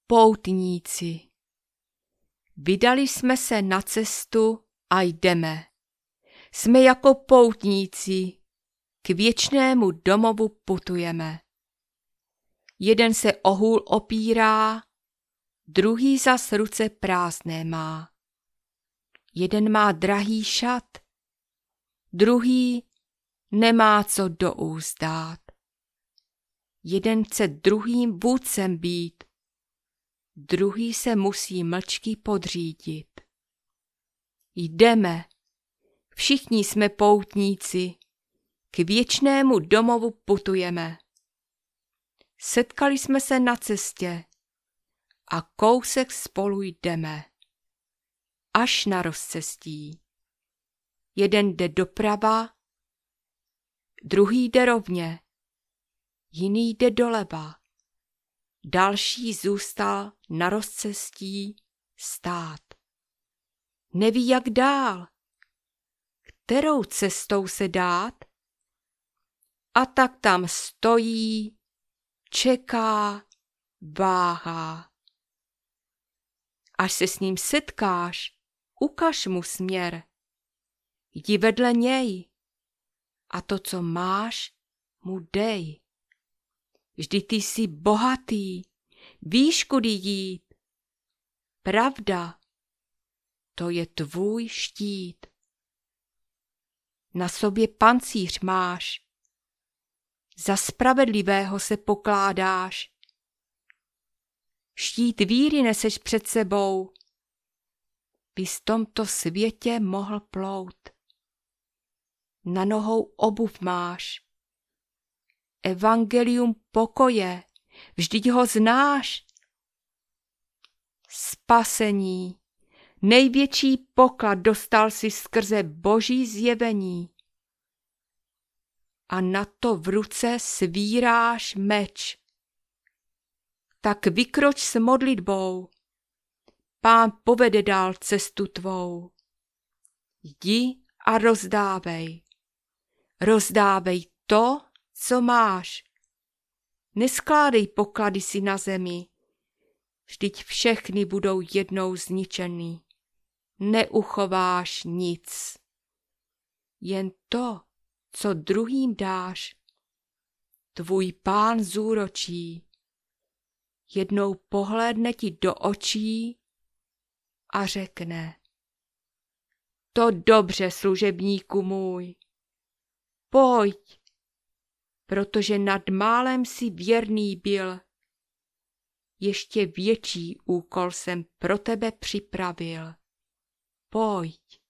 Poutníci. Vydali jsme se na cestu a jdeme. Jsme jako poutníci, k věčnému domovu putujeme. Jeden se o hůl opírá, druhý zas ruce prázdné má. Jeden má drahý šat, druhý nemá co do úst dát. Jeden chce druhým vůdcem být, druhý se musí mlčky podřídit. Jdeme, všichni jsme poutníci, k věčnému domovu putujeme. Setkali jsme se na cestě a kousek spolu jdeme, až na rozcestí. Jeden jde doprava, druhý jde rovně, jiný jde doleva, další zůstal na rozcestí stát. Neví, jak dál, kterou cestou se dát, a tak tam stojí, čeká, váhá. Až se s ním setkáš, ukaž mu směr. Jdi vedle něj a to, co máš, mu dej. Vždyť ty jsi bohatý, víš, kudy jít. Pravda, to je tvůj štít. Na sobě pancíř máš, za spravedlivého se pokládáš. Štít víry neseš před sebou, bys v tomto světě mohl plout. Na nohou obuv máš, evangelium pokoje, vždyť ho znáš. Spasení, největší poklad dostal si skrze Boží zjevení. A na to v ruce svíráš meč. Tak vykroč s modlitbou, Pán povede dál cestu tvou. Jdi a rozdávej. Rozdávej to, co máš. Neskládej poklady si na zemi, vždyť všechny budou jednou zničeny. Neuchováš nic. Jen to, co druhým dáš, tvůj Pán zúročí. Jednou pohlédne ti do očí a řekne: to dobře, služebníku můj, pojď, protože nad málem si věrný byl, ještě větší úkol jsem pro tebe připravil. Pojď.